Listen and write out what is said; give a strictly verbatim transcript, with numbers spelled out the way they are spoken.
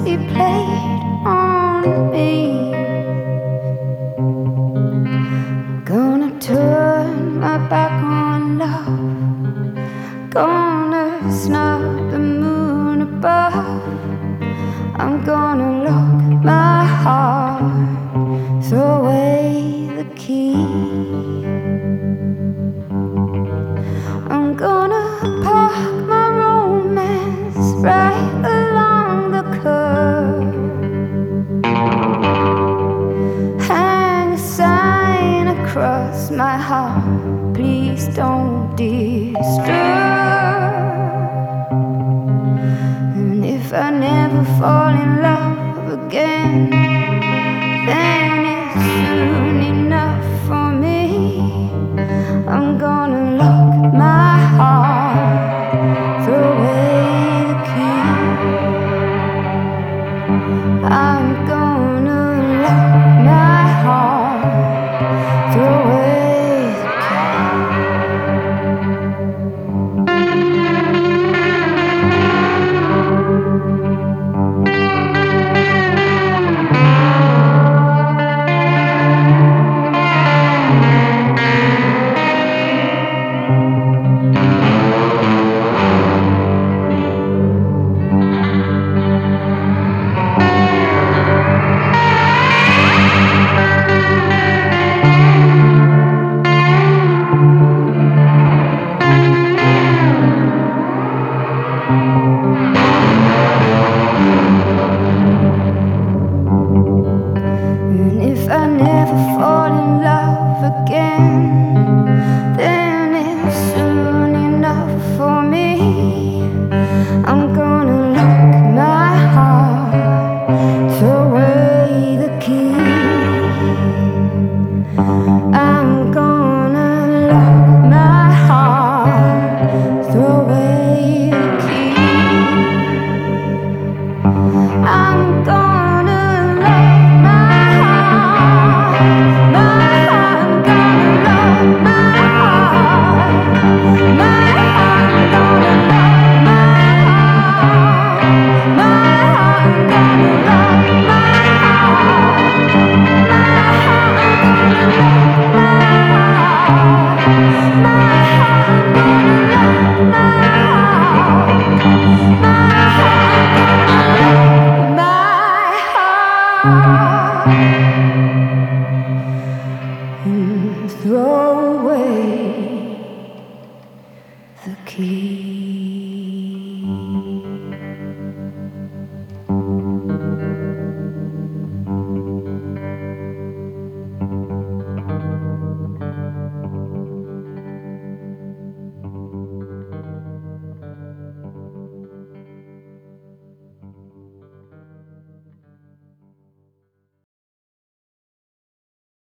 he played on me. Gonna turn my back on love, gonna snub the moon above. I'm gonna lock my heart, throw away the key. I'm gonna park my romance right along the curb, hang a sign across my heart, please don't disturb. And if I never fall in love again, then it's soon enough for me. I'm gonna